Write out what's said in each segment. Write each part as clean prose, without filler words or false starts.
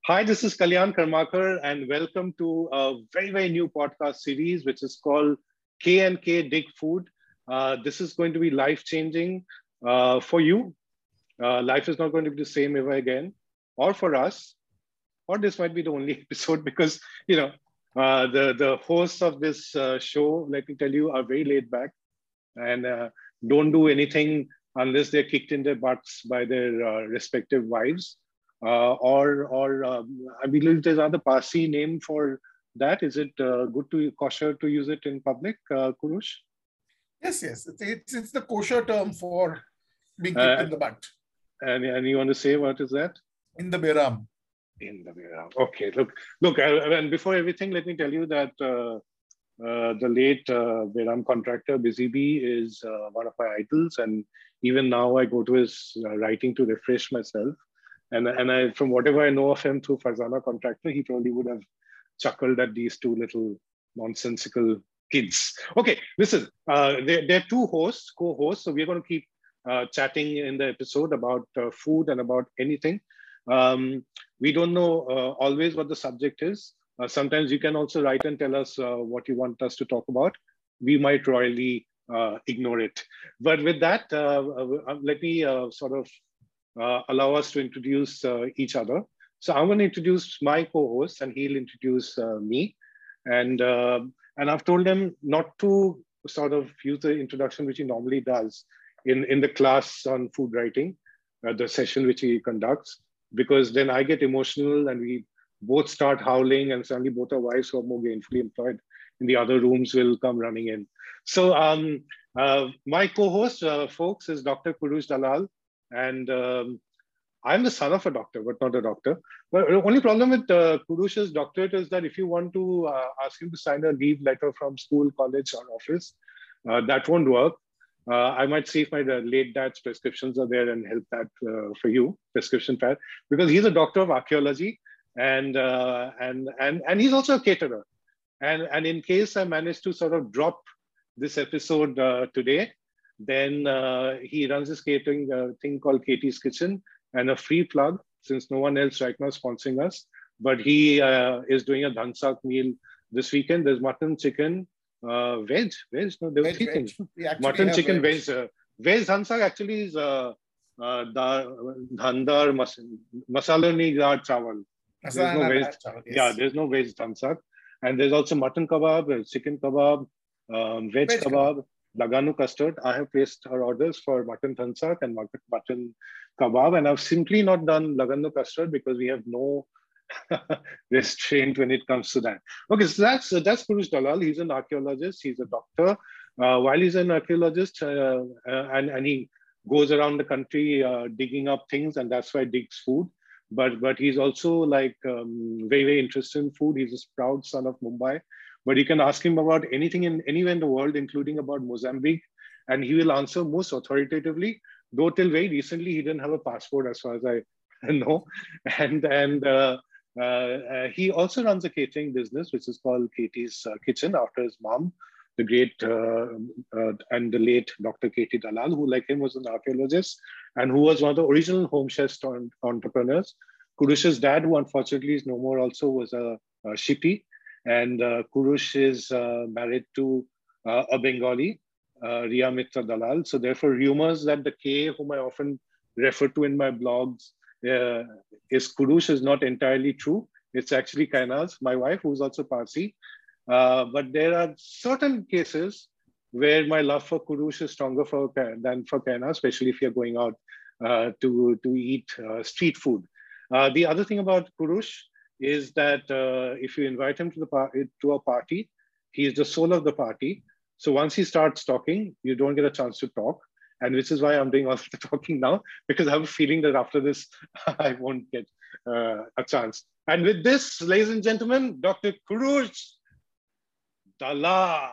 Hi, this is Kalyan Karmakar, and welcome to a very, very new podcast series, which is called K&K Dig Food. This is going to be life-changing for you. Life is not going to be the same ever again, or for us, or this might be the only episode because, the hosts of this show, let me tell you, are very laid back and don't do anything unless they're kicked in their butts by their respective wives. I believe there's another Parsi name for that. Is it good to kosher to use it in public, Kurush? Yes. It's the kosher term for being kicked Uh, in the butt. and you want to say what is that? In the Beram. In the mirror. Okay, look. And before everything, let me tell you that the late Beram contractor Busy Bee is one of my idols, and even now I go to his writing to refresh myself. And from whatever I know of him through Farzana contractor, he probably would have chuckled at these two little nonsensical kids. Okay, listen, they're two hosts, co-hosts, so we're going to keep chatting in the episode about food and about anything. We don't know always what the subject is. Sometimes you can also write and tell us what you want us to talk about. We might royally ignore it. But with that, let me allow us to introduce each other. So I'm going to introduce my co-host, and he'll introduce me. And I've told him not to sort of use the introduction which he normally does in the class on food writing, the session which he conducts, because then I get emotional and we both start howling, and suddenly both our wives who are more gainfully employed in the other rooms will come running in. So my co-host, folks, is Dr. Kurush Dalal. And I'm the son of a doctor, but not a doctor. But the only problem with Kurush's doctorate is that if you want to ask him to sign a leave letter from school, college, or office, that won't work. I might see if my late dad's prescriptions are there and help that for you, prescription pad, because he's a doctor of archaeology and he's also a caterer. And in case I manage to sort of drop this episode today, then he runs this catering thing called Katie's Kitchen, and a free plug, since no one else right now is sponsoring us, but he is doing a dhansak meal this weekend. There's mutton, chicken, veg. No, there were three things. Mutton, chicken, veg. Veg dhansak actually is dhandar masala nahi dal chawal. There's no veg. Yeah, there's no veg dhansak. And there's also mutton kebab, chicken kebab, veg kebab. Laganu custard. I have placed her orders for mutton dhansak and mutton kebab, and I've simply not done Laganu custard because we have no restraint when it comes to that. Okay, so that's Kurush Dalal. He's an archaeologist. He's a doctor. While he's an archaeologist, and he goes around the country digging up things, and that's why digs food. But he's also like very, very interested in food. He's a proud son of Mumbai. But you can ask him about anything anywhere in the world, including about Mozambique, and he will answer most authoritatively. Though till very recently, he didn't have a passport, as far as I know. And he also runs a catering business, which is called Katie's Kitchen, after his mom, the great and the late Dr. Katie Dalal, who, like him, was an archaeologist and who was one of the original home chefs entrepreneurs. Kurush's dad, who unfortunately is no more, also was a shippy. And Kurush is married to a Bengali, Riya Mitra Dalal. So therefore, rumors that the K, whom I often refer to in my blogs, is Kurush is not entirely true. It's actually Kainaz, my wife, who's also Parsi. But there are certain cases where my love for Kurush is stronger than for Kainaz, especially if you're going out to eat street food. The other thing about Kurush is that if you invite him to a party, he is the soul of the party. So once he starts talking, you don't get a chance to talk. And which is why I'm doing all the talking now, because I have a feeling that after this, I won't get a chance. And with this, ladies and gentlemen, Dr. Kurush Dalal.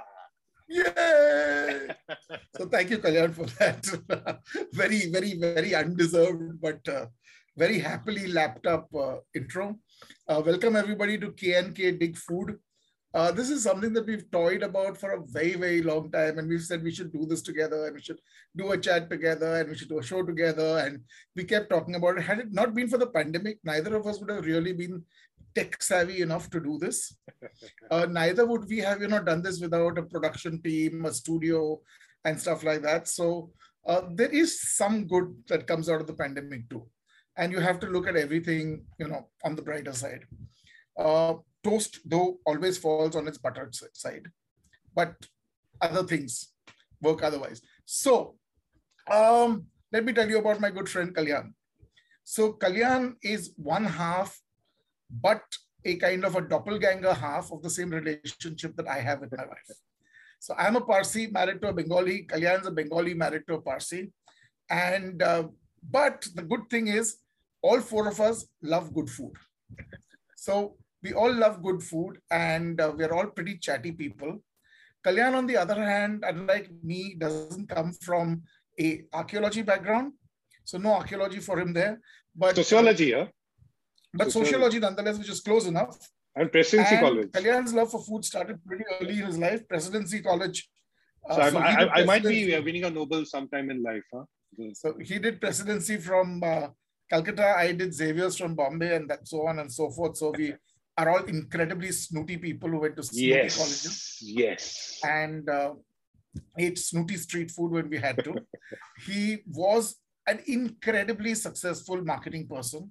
Yay! So thank you, Kalyan, for that. Very, very, very undeserved, but very happily lapped up intro. Welcome everybody to K&K Dig Food. This is something that we've toyed about for a very, very long time. And we've said we should do this together and we should do a chat together and we should do a show together. And we kept talking about it. Had it not been for the pandemic, neither of us would have really been tech savvy enough to do this. Neither would we have, done this without a production team, a studio and stuff like that. So there is some good that comes out of the pandemic too. And you have to look at everything, on the brighter side. Toast, though, always falls on its buttered side, but other things work otherwise. So let me tell you about my good friend Kalyan. So Kalyan is one half, but a kind of a doppelganger half of the same relationship that I have with my wife. So I'm a Parsi married to a Bengali. Kalyan's a Bengali married to a Parsi. And but the good thing is all four of us love good food. So we all love good food and we're all pretty chatty people. Kalyan, on the other hand, unlike me, doesn't come from a archaeology background. So no archaeology for him there. But sociology, yeah? But sociology nonetheless, which is close enough. And Presidency College. Kalyan's love for food started pretty early in his life. Presidency College. So I might be winning a Nobel sometime in life. Huh? So he did presidency from Calcutta. I did Xavier's from Bombay and that, so on and so forth. So we are all incredibly snooty people who went to snooty colleges. Yes. And ate snooty street food when we had to. He was an incredibly successful marketing person.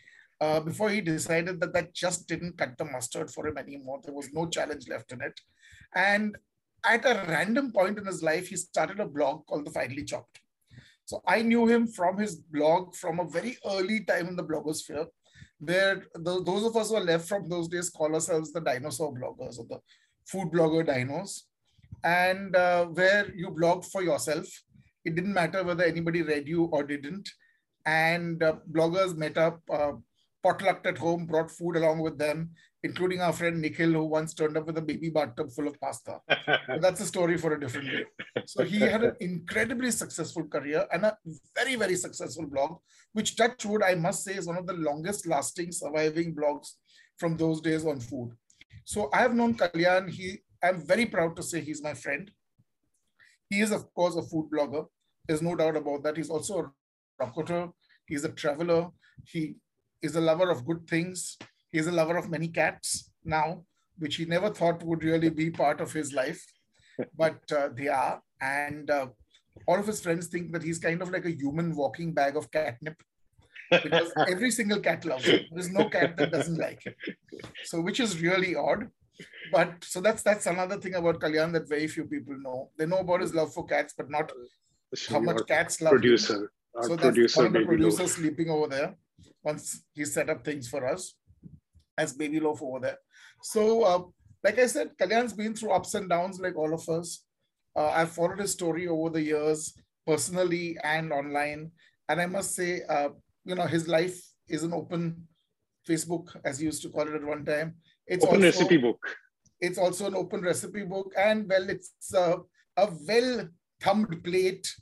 Before he decided that just didn't cut the mustard for him anymore. There was no challenge left in it. And at a random point in his life, he started a blog called The Finely Chopped. So I knew him from his blog from a very early time in the blogosphere, where those of us who are left from those days call ourselves the dinosaur bloggers or the food blogger dinos. And where you blogged for yourself. It didn't matter whether anybody read you or didn't. And bloggers met up, potlucked at home, brought food along with them, including our friend Nikhil, who once turned up with a baby bathtub full of pasta. But that's a story for a different day. So he had an incredibly successful career and a very, very successful blog, which, touch wood, I must say is one of the longest lasting surviving blogs from those days on food. So I have known Kalyan. I'm very proud to say he's my friend. He is, of course, a food blogger. There's no doubt about that. He's also a rocketer. He's a traveler. He is a lover of good things. He is a lover of many cats now, which he never thought would really be part of his life, but they are. And all of his friends think that he's kind of like a human walking bag of catnip, because every single cat loves him. There's no cat that doesn't like him. So, which is really odd. But so that's another thing about Kalyan that very few people know. They know about his love for cats, but not how much cats love him. So that's one of the producers sleeping over there. Once he set up things for us as Baby Loaf over there. So, like I said, Kalyan's been through ups and downs like all of us. I've followed his story over the years, personally and online. And I must say, his life is an open Facebook, as he used to call it at one time. It's open recipe book. It's also an open recipe book. And well, it's a well-thumbed plate.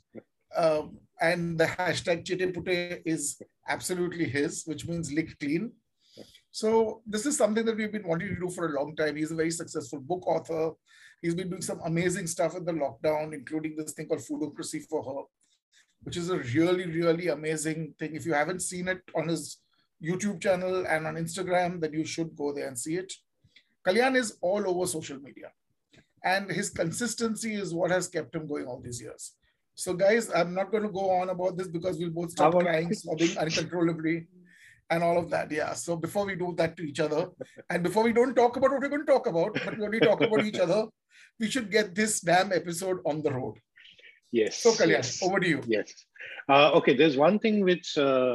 And the hashtag Chete Pute is absolutely his, which means lick clean. So this is something that we've been wanting to do for a long time. He's a very successful book author. He's been doing some amazing stuff in the lockdown, including this thing called Foodocracy for Her, which is a really, really amazing thing. If you haven't seen it on his YouTube channel and on Instagram, then you should go there and see it. Kalyan is all over social media. And his consistency is what has kept him going all these years. So guys, I'm not going to go on about this because we'll both start crying, sobbing uncontrollably and all of that. Yeah. So before we do that to each other, and before we don't talk about what we're going to talk about, but when we talk about each other, we should get this damn episode on the road. Yes. So Kalyan, over to you. Yes. Okay. There's one thing which,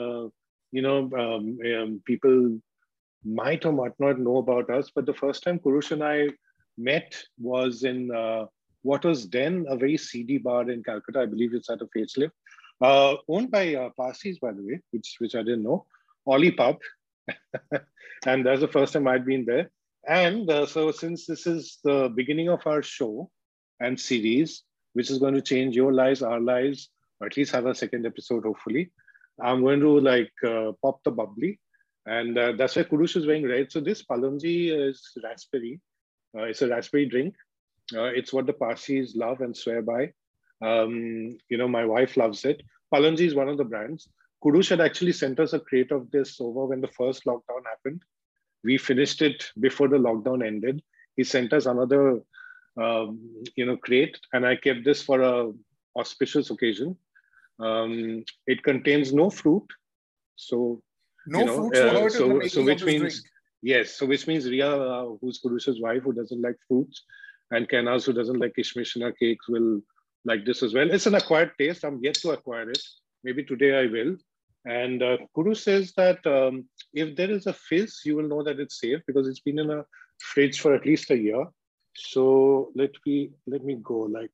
people might or might not know about us, but the first time Kurush and I met was in what was then a very seedy bar in Calcutta. I believe it's at a facelift, owned by Parsis, by the way, which I didn't know, Ollie Pub. And that's the first time I'd been there. And so since this is the beginning of our show and series, which is going to change your lives, our lives, or at least have a second episode, hopefully, I'm going to pop the bubbly. And that's why Kurush is wearing red. So this Palonji is raspberry. It's a raspberry drink. It's what the Parsis love and swear by. My wife loves it. Palanji is one of the brands. Kurush had actually sent us a crate of this over when the first lockdown happened. We finished it before the lockdown ended. He sent us another, crate, and I kept this for a auspicious occasion. It contains no fruit, so no fruits were hurt in the making so of which this means drink. yes, so which means Ria, who's Kurush's wife, who doesn't like fruits, and Kenaz, who doesn't like kishmish in her cakes, will like this as well. It's an acquired taste. I'm yet to acquire it. Maybe today I will. And Kurush says that if there is a fizz, you will know that it's safe because it's been in a fridge for at least a year. So let me go like.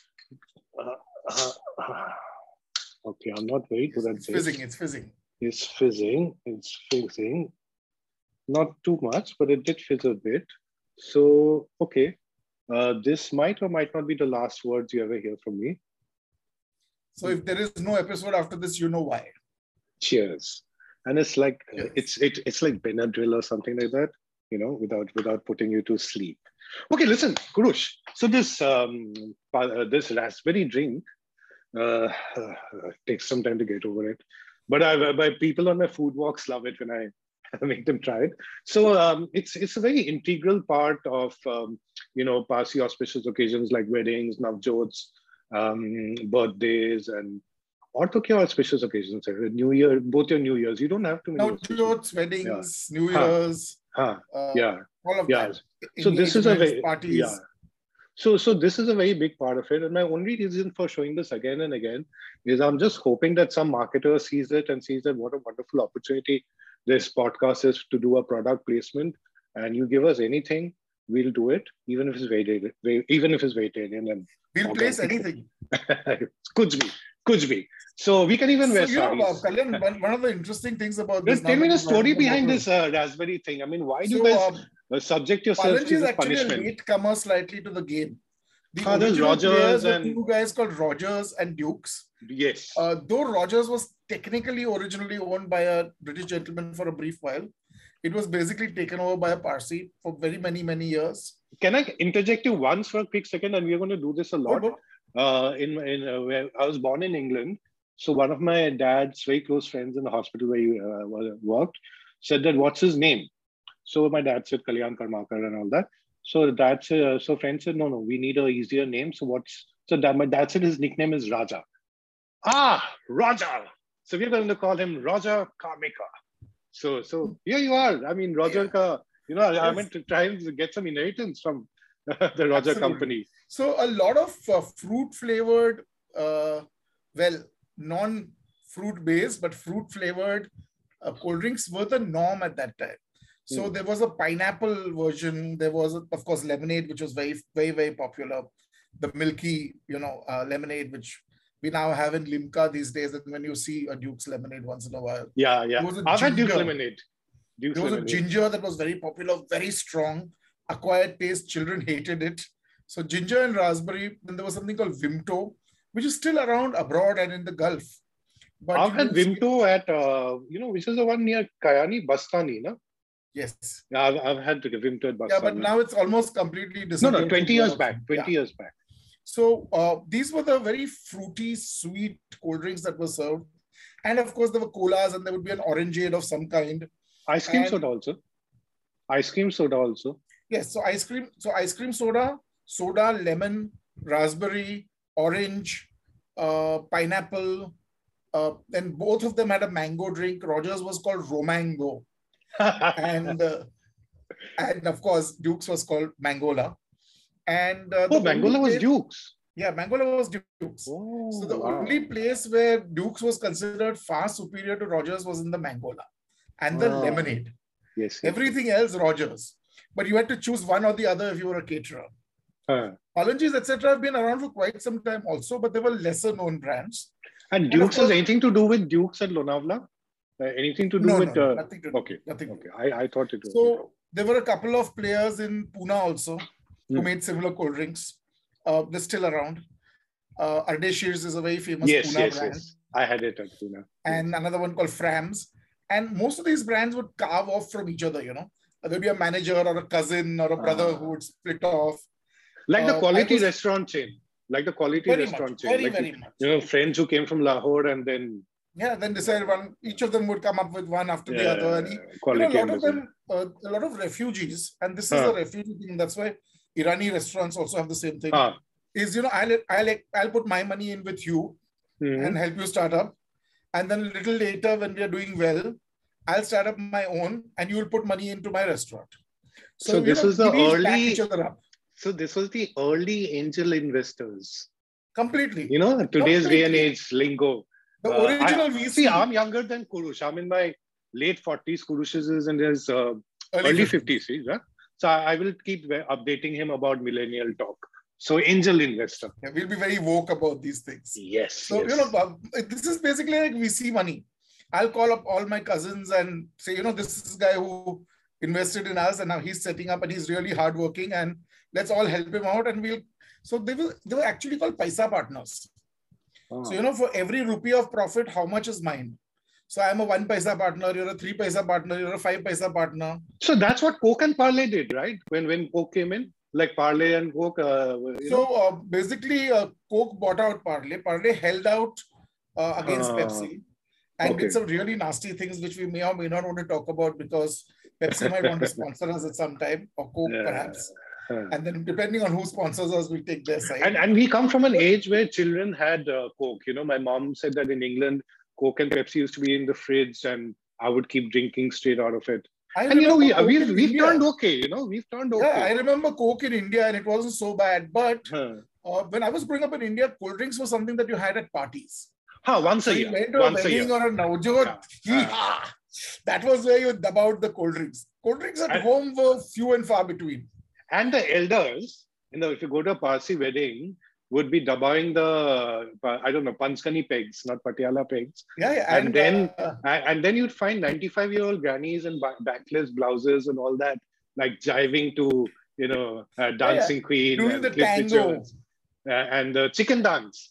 Okay, I'm not very good at this. Fizzing. It's fizzing. It's fizzing. It's fizzing. Not too much, but it did fizz a bit. So, okay. This might or might not be the last words you ever hear from me. So if there is no episode after this, you know why. Cheers. And it's like, it's like Benadryl or something like that, without putting you to sleep. Okay, listen, Kurush. So this raspberry drink takes some time to get over it. But people on my food walks love it when I make them try it. So it's a very integral part of Parsi auspicious occasions like weddings, navjots, birthdays, and or to kya auspicious occasions? New Year, both your New Years. You don't have to. Navjots, weddings, New Years. All of that. So this is a very parties. So this is a very big part of it. And my only reason for showing this again and again is I'm just hoping that some marketer sees it and sees that what a wonderful opportunity this podcast is to do a product placement. And you give us anything, we'll do it, even if it's vegetarian. And we'll place anything. Could be. So we can even wear sarees. Kalyan, one of the interesting things about this. Tell me the story behind this raspberry thing. I mean, why do you guys subject yourself to this punishment? Palanji is actually a latecomer slightly to the game. There's Rogers and two guys called Rogers and Dukes. Yes. Though Rogers was technically originally owned by a British gentleman for a brief while, it was basically taken over by a Parsi for very many, many years. Can I interject you once for a quick second? And we're going to do this a lot. Where I was born in England. So one of my dad's very close friends in the hospital where he worked said that, what's his name? So my dad said Kalyan Karmakar and all that. So friend said, no, we need an easier name. My dad said his nickname is Raja. Raja. So we're going to call him Roger Karmika. So here you are. I mean, Roger, I meant to try and get some inheritance from the Roger company. So a lot of fruit flavored, non-fruit based, but fruit flavored cold drinks were the norm at that time. So there was a pineapple version. There was, of course, lemonade, which was very, very, very popular. The milky, lemonade, which we now have in Limca these days. And when you see a Duke's lemonade once in a while. Yeah. I've had Duke's lemonade. There was a ginger that was very popular, very strong, acquired taste. Children hated it. So ginger and raspberry. Then there was something called Vimto, which is still around abroad and in the Gulf. But I've had Vimto at, which is the one near Kayani, Bastani, no? Yes. Yeah, I've had Vimto at Bastani. Yeah, but now it's almost completely disappeared. No, 20 years back. 20 years back. So these were the very fruity, sweet cold drinks that were served. And of course, there were colas and there would be an orangeade of some kind. Ice cream soda also. Yes, so ice cream soda, lemon, raspberry, orange, pineapple. And both of them had a mango drink. Rogers was called Romango. and of course, Duke's was called Mangola. And Mangola was Duke's. Yeah, Mangola was Duke's. So the only place where Duke's was considered far superior to Rogers was in the Mangola and the lemonade. Yes. Everything else, Rogers. But you had to choose one or the other if you were a caterer. Palanjis, etc. have been around for quite some time also, but they were lesser known brands. And Duke's has anything to do with Duke's at Lonavala? Anything to do with... No, nothing to do. Okay. I thought it was. So there were a couple of players in Pune also who made similar cold drinks. They're still around. Ardeshir's is a very famous Pune brand. Yes. I had it at Pune. And another one called Frams. And most of these brands would carve off from each other, there'll be a manager or a cousin or a brother who would split off. Like the quality restaurant chain. Like the quality restaurant chain. Very, like very much. Friends who came from Lahore and then... Yeah, then decided each of them would come up with one after the other. And a lot of them, a lot of refugees, and this is a refugee thing. That's why Irani restaurants also have the same thing. Is, I'll put my money in with you and help you start up. And then a little later, when we are doing well, I'll start up my own and you will put money into my restaurant. So this is the early... So this was the early angel investors. Completely. Today's day and age lingo. The original VC. See, I'm younger than Kurush. I'm in my late 40s. Kurush is in his early 50s. Yeah? So I will keep updating him about millennial talk. So angel investor. Yeah, we'll be very woke about these things. Yes. So, this is basically like VC money. I'll call up all my cousins and say, this is a guy who invested in us and now he's setting up and he's really hardworking and let's all help him out. And so they were actually called Paisa partners. So, for every rupee of profit, how much is mine? So I'm a 1 paisa partner, you're a 3 paisa partner, you're a 5 paisa partner. So that's what Coke and Parle did, right? When Coke came in, like Parle and Coke. Basically, Coke bought out Parle. Parle held out against Pepsi and did some really nasty things, which we may or may not want to talk about because Pepsi might want to sponsor us at some time, or Coke perhaps. And then depending on who sponsors us, we take their side. And we come from an age where children had Coke. My mom said that in England, Coke and Pepsi used to be in the fridge and I would keep drinking straight out of it. We've turned okay. We've turned okay. Yeah, I remember Coke in India and it wasn't so bad. But when I was growing up in India, cold drinks was something that you had at parties. Once a year. You went to a wedding or a Navjot. That was where you dubbed the cold drinks. Cold drinks at home were few and far between. And the elders, if you go to a Parsi wedding, would be dabbing the, Panskani pegs, not Patiala pegs. And then you'd find 95-year-old grannies in backless blouses and all that, like jiving to, Dancing Queen. Doing the tango. And the chicken dance.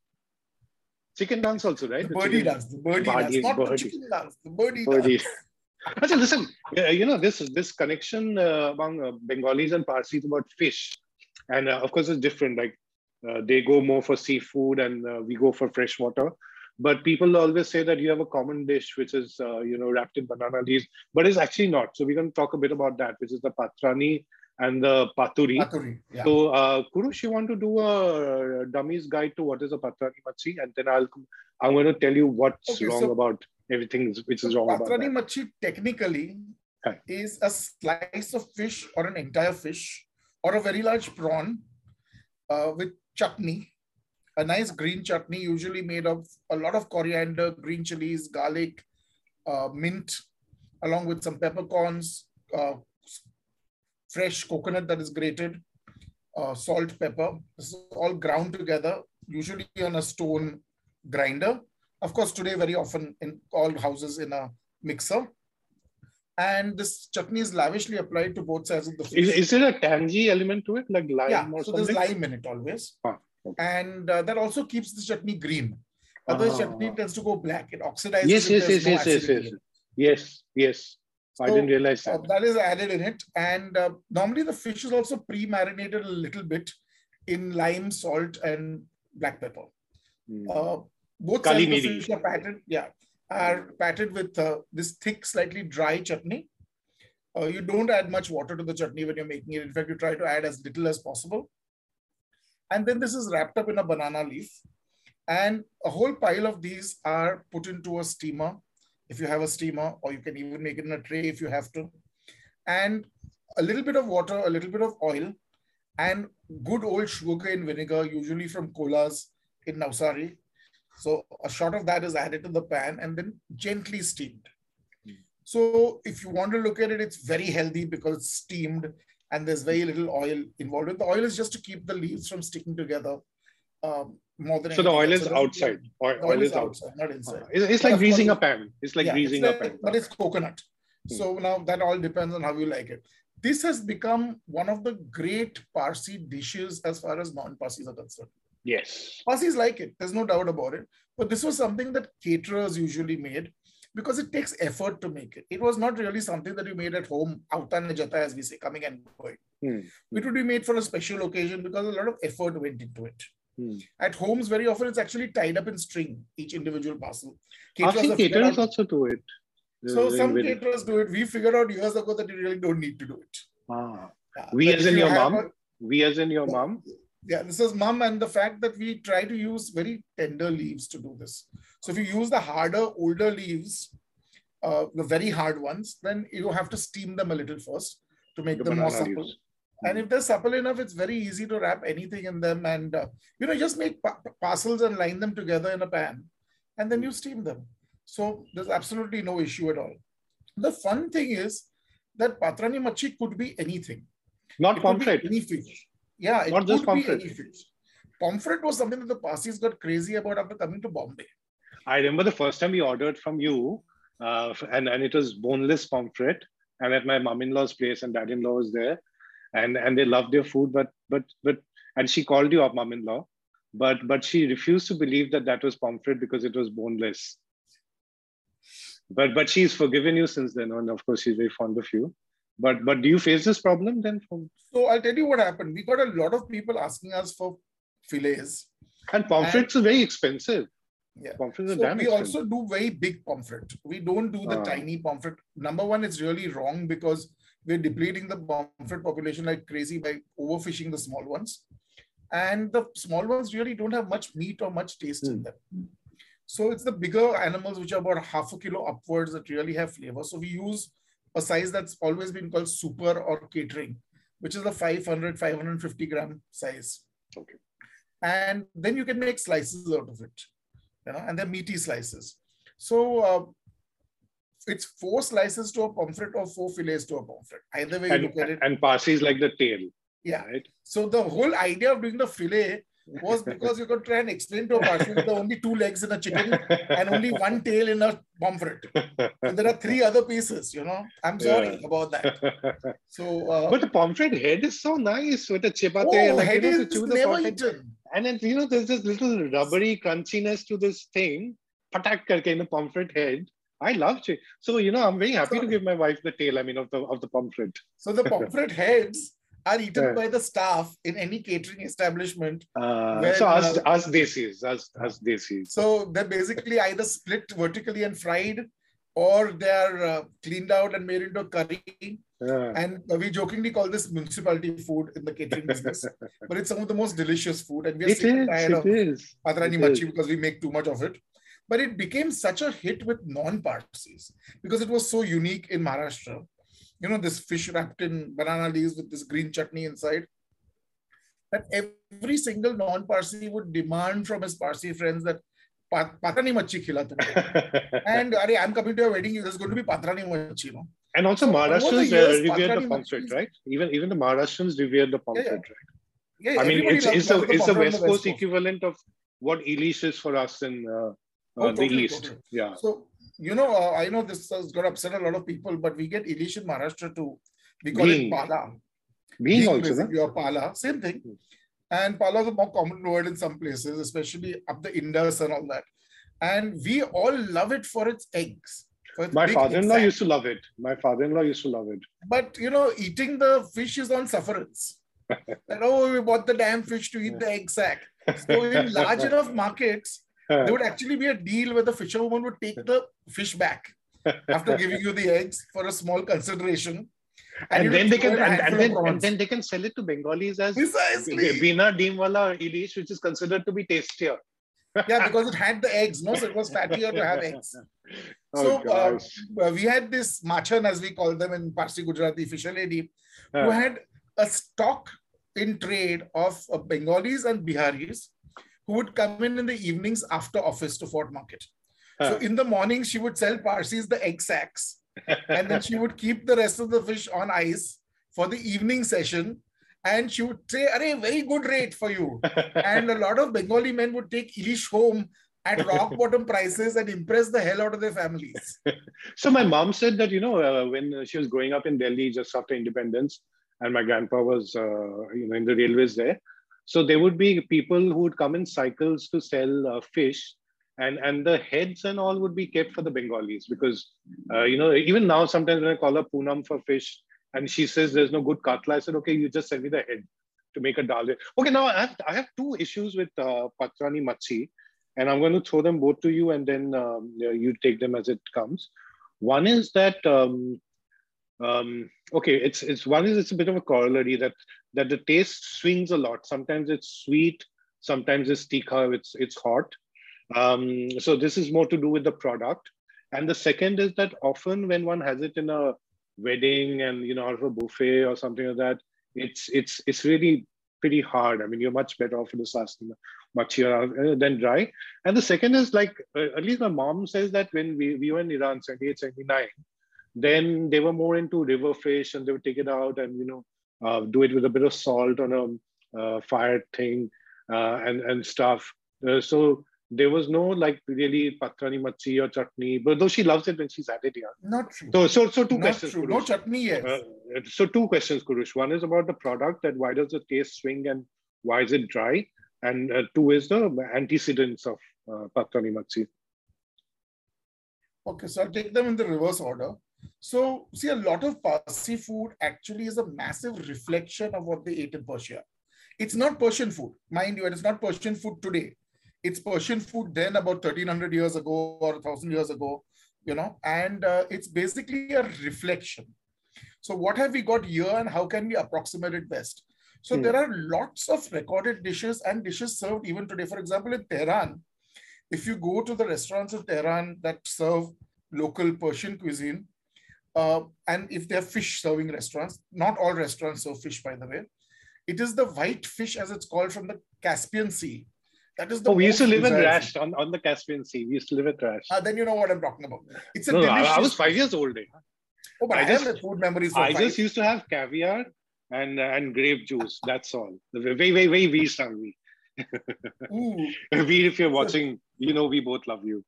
Chicken dance also, right? The birdie dance. The birdie dance. Not the chicken dance. The birdie dance. Actually, listen, this connection among Bengalis and Parsis about fish. And of course, it's different. Like they go more for seafood and we go for fresh water. But people always say that you have a common dish, which is, wrapped in banana leaves, but it's actually not. So we're going to talk a bit about that, which is the patrani and the paturi. Yeah. So Kurush, you want to do a dummy's guide to what is a patrani machi? And then I'm going to tell you what's wrong about everything which is wrong about that. Patrani machi technically is a slice of fish or an entire fish or a very large prawn with chutney, a nice green chutney, usually made of a lot of coriander, green chilies, garlic, mint, along with some peppercorns, fresh coconut that is grated, salt, pepper. This is all ground together, usually on a stone grinder. Of course, today very often in all houses in a mixer. And this chutney is lavishly applied to both sides of the fish. Is there a tangy element to it, like lime or something? There's lime in it always. Okay. And that also keeps the chutney green. Otherwise, chutney tends to go black. It oxidizes. Yes. I didn't realize that. That is added in it. And normally the fish is also pre-marinated a little bit in lime, salt, and black pepper. Both sides of the fish are patted with this thick, slightly dry chutney. You don't add much water to the chutney when you're making it. In fact, you try to add as little as possible. And then this is wrapped up in a banana leaf. And a whole pile of these are put into a steamer, if you have a steamer, or you can even make it in a tray if you have to. And a little bit of water, a little bit of oil, and good old sugarcane vinegar, usually from Kolas in Navsari. So a shot of that is added to the pan and then gently steamed. So if you want to look at it, it's very healthy because it's steamed and there's very little oil involved. The oil is just to keep the leaves from sticking together more than anything. So the oil is outside. Oil is outside, not inside. It's like greasing a pan. It's like greasing a pan. But it's coconut. So now that all depends on how you like it. This has become one of the great Parsi dishes as far as non-Parsis are concerned. Yes. Parsis like it. There's no doubt about it. But this was something that caterers usually made. because it takes effort to make it. It was not really something that you made at home, auta ne jata, as we say, coming and going. It would be made for a special occasion because a lot of effort went into it. At homes, very often it's actually tied up in string, each individual parcel. Caterers also do it. So some caterers do it. We figured out years ago that you really don't need to do it. We as in your mom? We as in your mom? Yeah, this is mom, and the fact that we try to use very tender leaves to do this. So if you use the harder, older leaves, the very hard ones, then you have to steam them a little first to make them more supple. Leaves. And if they're supple enough, it's very easy to wrap anything in them and, just make parcels and line them together in a pan and then you steam them. So there's absolutely no issue at all. The fun thing is that Patrani Machi could be anything. Not pomfret. Any fish. Yeah, it not just could be any fish. Pomfret was something that the Parsis got crazy about after coming to Bombay. I remember the first time we ordered from you and it was boneless pomfret, and at my mom-in-law's place, and dad-in-law was there. And they loved their food, but and she called you up, mom-in-law, but she refused to believe that was pomfret because it was boneless. But she's forgiven you since then, and of course she's very fond of you. But do you face this problem then? So I'll tell you what happened. We got a lot of people asking us for fillets. And pomfrets are very expensive. Yeah. Pomfrets are so damn we expensive. Also do very big pomfret. We don't do the tiny pomfret. Number one, it's really wrong because we're depleting the pomfret population like crazy by overfishing the small ones. And the small ones really don't have much meat or much taste in them. So it's the bigger animals, which are about half a kilo upwards, that really have flavor. So we use a size that's always been called super or catering, which is the 500, 550 gram size. Okay. And then you can make slices out of it, and they're meaty slices. So it's 4 slices to a pomfret or 4 fillets to a pomfret. Either way you look at it. And Parsi is like the tail. Yeah. Right? So the whole idea of doing the fillet was because you could try and explain to a Parsi that there are only 2 legs in a chicken and only 1 tail in a pomfret. So there are 3 other pieces, I'm sorry about that. So, but the pomfret head is so nice with the chipate. Head is never eaten. And then, there's this little rubbery crunchiness to this thing, patak karke in the pomfret head. I love it. So, I'm very happy to give my wife the tail, of the pomfret. So the pomfret heads are eaten by the staff in any catering establishment. So us desis. So they're basically either split vertically and fried, or they're cleaned out and made into a curry. And we jokingly call this municipality food in the catering business. But it's some of the most delicious food. And we're sick and tired of Patrani Machi because we make too much of it. But it became such a hit with non-Parsis because it was so unique in Maharashtra. This fish wrapped in banana leaves with this green chutney inside, that every single non-Parsi would demand from his Parsi friends that Patrani Machi khila tumhe. And I'm coming to a wedding, there's going to be Patrani Machi, And also Maharashtrians revere the pomfret, right? Even the Maharashtrians revere the pomfret, right? Yeah, it's the West Coast equivalent of what Ilish is for us in the East. Totally. Yeah. So, I know this has got to upset a lot of people, but we get Ilish in Maharashtra too. We call it Pala. Being also, or Pala, same thing. And Pala is a more common word in some places, especially up the Indus and all that. And we all love it for its eggs. My father-in-law used to love it. But, eating the fish is on sufferance. We bought the damn fish to eat the egg sac. So in large enough markets, there would actually be a deal where the fisherwoman would take the fish back after giving you the eggs for a small consideration. And then they can sell it to Bengalis as Bina Deemwala Ilish, which is considered to be tastier. Yeah, because it had the eggs, so it was fattier to have eggs. So we had this machan, as we call them in Parsi Gujarati, fisher lady, who had a stock in trade of Bengalis and Biharis who would come in the evenings after office to Fort Market. So in the morning, she would sell Parsis the egg sacks, and then she would keep the rest of the fish on ice for the evening session. And she would say, "Arey, very good rate for you." And a lot of Bengali men would take Ilish home at rock bottom prices and impress the hell out of their families. So my mom said that, when she was growing up in Delhi just after independence, and my grandpa was, in the railways there. So there would be people who would come in cycles to sell fish. and the heads and all would be kept for the Bengalis because even now sometimes when I call her Poonam for fish and she says there's no good katla, I said okay, you just send me the head to make a dal. Okay, now I have two issues with Patrani Machi, and I'm going to throw them both to you, and then you take them as it comes. One is that okay, it's a bit of a corollary that the taste swings a lot. Sometimes it's sweet, sometimes it's tikha, it's hot. So this is more to do with the product. And the second is that often when one has it in a wedding and out of a buffet or something like that, it's really pretty hard. I mean, you're much better off in the sasna machi than dry. And the second is like at least my mom says that when we were in Iran 78, 79, then they were more into river fish and they would take it out and do it with a bit of salt on a fire thing and stuff. So there was no like really patrani machi or chutney, but though she loves it when she's at it, yeah. Not true. So two Not questions. true. Kurush. No chutney, yes. So two questions, Kurush. One is about the product, that why does the taste swing and why is it dry? And two is the antecedents of patrani machi. Okay, so I'll take them in the reverse order. So see, a lot of Parsi food actually is a massive reflection of what they ate in Persia. It's not Persian food, mind you, and it's not Persian food today. It's Persian food then about 1300 years ago or 1000 years ago, and it's basically a reflection. So what have we got here and how can we approximate it best? So there are lots of recorded dishes and dishes served even today. For example, in Tehran, if you go to the restaurants in Tehran that serve local Persian cuisine, and if they're fish serving restaurants, not all restaurants serve fish, by the way, it is the white fish, as it's called, from the Caspian Sea. That is the we used to live in Rasht on the Caspian Sea. We used to live at Rasht. Then you know what I'm talking about. It's a delicious. I was 5 years old. Oh, but I have the food memories. I just used to have caviar and grape juice. That's all. Very, very, very Veer Sangvi. Veer, if you're watching, we both love you.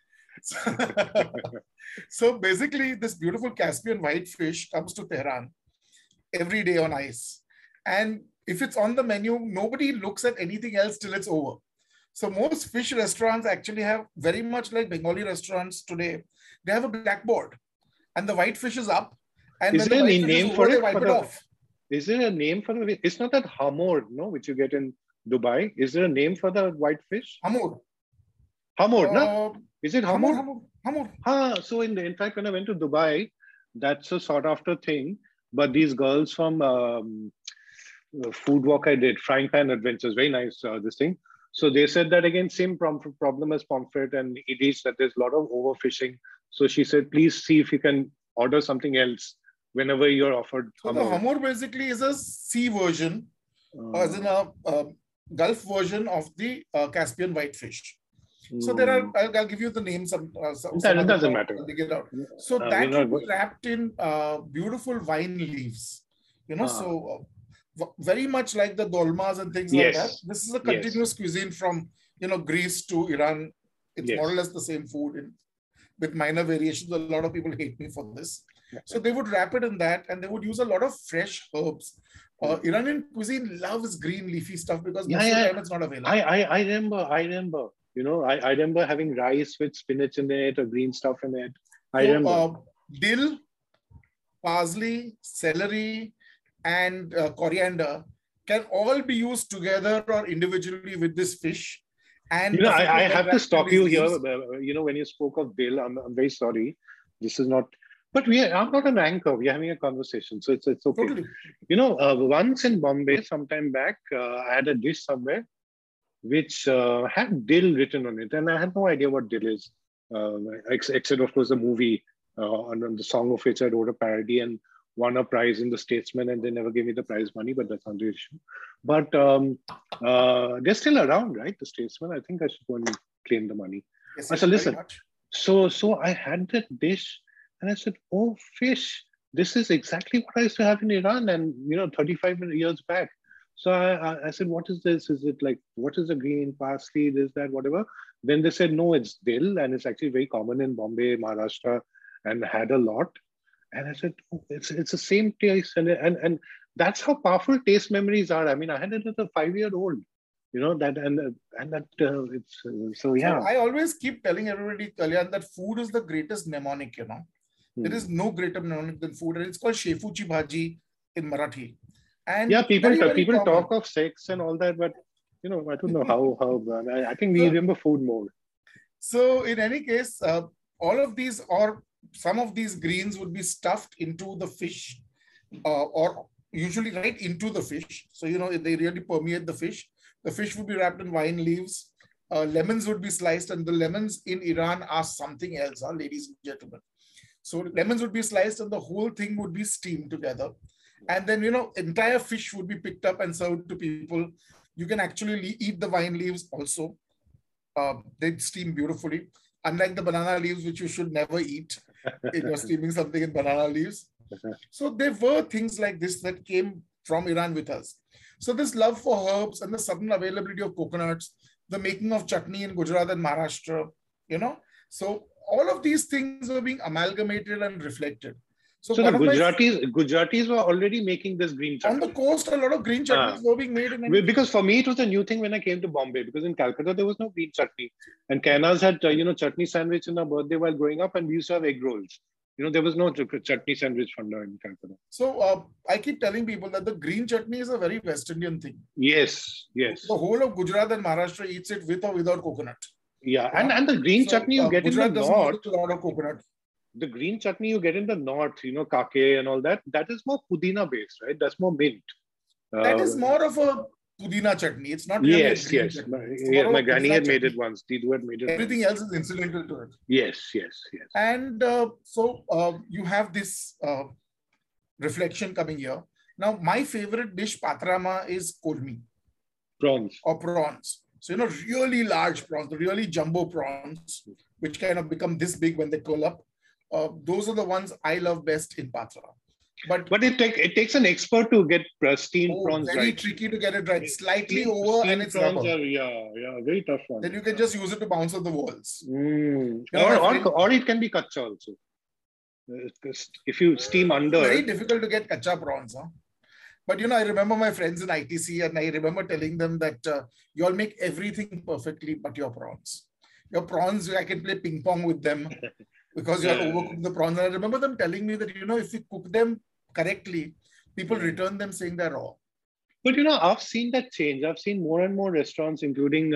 So basically, this beautiful Caspian white fish comes to Tehran every day on ice. And if it's on the menu, nobody looks at anything else till it's over. So most fish restaurants actually have, very much like Bengali restaurants today, they have a blackboard and the white fish is up. And is there any name for it? They wipe it off. Is there a name for it? It's not that hamor, no, which you get in Dubai. Is there a name for the white fish? Hamor. Hamor, no? Is it hamor? Hamor. So in fact, when I went to Dubai, that's a sought after thing. But these girls from Food Walk I did, Frying Pan Adventures, very nice, this thing. So they said that again, same problem as pomfret and idis, that there's a lot of overfishing. So she said, please see if you can order something else whenever you're offered. So the hamor basically is a sea version, as in a Gulf version of the Caspian whitefish. So there are, I'll give you the names. It doesn't matter. So that would be wrapped in beautiful vine leaves, so very much like the dolmas and things like that. This is a continuous cuisine from, Greece to Iran. It's more or less the same food with minor variations. A lot of people hate me for this. So they would wrap it in that and they would use a lot of fresh herbs. Iranian cuisine loves green leafy stuff because most of the time it's not available. I remember. I remember having rice with spinach in it or green stuff in it. I remember. Dill, parsley, celery, and coriander can all be used together or individually with this fish. And I have to stop you here. When you spoke of dill, I'm very sorry. This is not. But I'm not an anchor. We're having a conversation, so it's okay. Totally. Once in Bombay, sometime back, I had a dish somewhere which had dill written on it. And I had no idea what dill is, except, of course, the movie on the song of which I wrote a parody and won a prize in the Statesman, and they never gave me the prize money, but that's not the issue. But they're still around, right? The Statesman. I think I should go and claim the money. Yes, I said, listen, so I had that dish and I said, oh, fish, this is exactly what I used to have in Iran and, 35 years back. So I said, what is this? Is it like, what is the green parsley, this, that, whatever? Then they said, no, it's dill. And it's actually very common in Bombay, Maharashtra, and had a lot. And I said, oh, it's the same taste. And that's how powerful taste memories are. I mean, I had it as a 5-year-old. that and that it's so yeah. So I always keep telling everybody, Kalyan, that food is the greatest mnemonic. There is no greater mnemonic than food, and it's called Shefuchi Bhaji in Marathi. And yeah, people very people common. talk of sex and all that, but I don't know how. I think we remember food more. So in any case, all of these or some of these greens would be stuffed into the fish, or usually right into the fish. So they really permeate the fish. The fish would be wrapped in vine leaves. Lemons would be sliced, and the lemons in Iran are something else, ladies and gentlemen. So lemons would be sliced, and the whole thing would be steamed together. And then, entire fish would be picked up and served to people. You can actually eat the vine leaves also. They steam beautifully. Unlike the banana leaves, which you should never eat if you're steaming something in banana leaves. So there were things like this that came from Iran with us. So this love for herbs and the sudden availability of coconuts, the making of chutney in Gujarat and Maharashtra, So all of these things were being amalgamated and reflected. So the Gujaratis were already making this green chutney. On the coast, a lot of green chutneys were being made. Because for me, it was a new thing when I came to Bombay, because in Calcutta, there was no green chutney. And Kainas had, chutney sandwich in our birthday while growing up, and we used to have egg rolls. There was no chutney sandwich in Calcutta. So I keep telling people that the green chutney is a very West Indian thing. Yes. The whole of Gujarat and Maharashtra eats it with or without coconut. Yeah, and the green chutney you get Gujarat in the north. A lot of coconut. The green chutney you get in the north, kake and all that, that is more pudina based, right? That's more mint. That is more of a pudina chutney. It's not really yes. My granny had made it once. Didu had made it. Everything else is incidental to it. Yes. And so you have this reflection coming here. Now, my favorite dish, patrama, is kolmi. Prawns. Or prawns. So, really large prawns, the really jumbo prawns, which kind of become this big when they curl up. Those are the ones I love best in patra. But it takes an expert to get steamed prawns very right. Tricky to get it right. Slightly over and it's prawns are, very tough one. Then you can just use it to bounce off the walls. Or it can be kacha also. If you steam under. It's very difficult to get kacha prawns. But I remember my friends in ITC, and I remember telling them that you all make everything perfectly but your prawns. Your prawns, I can play ping pong with them. Because you all overcook the prawns. And I remember them telling me that, if you cook them correctly, people return them saying they're raw. But, I've seen that change. I've seen more and more restaurants, including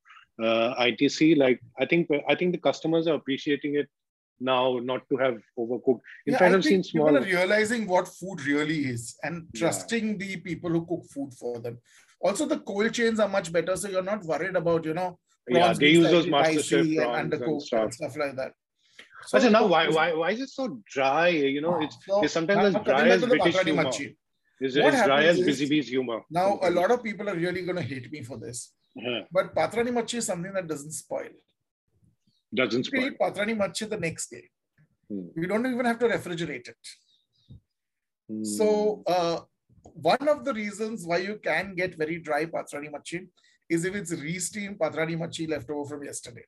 ITC. Like, I think the customers are appreciating it now, not to have overcooked. In fact, I've seen small. People are realizing what food really is and trusting the people who cook food for them. Also, the cold chains are much better. So you're not worried about, prawns they use those MasterChef prawns and undercooked and stuff like that. So now, why is it so dry? It's sometimes as dry as British humor. It's dry as Busy Bee's humor. Now, a lot of people are really going to hate me for this. But Patrani Machi is something that doesn't spoil. Doesn't spoil. We eat Patrani Machi the next day. We don't even have to refrigerate it. So, one of the reasons why you can get very dry Patrani Machi is if it's re-steamed Patrani Machi left over from yesterday.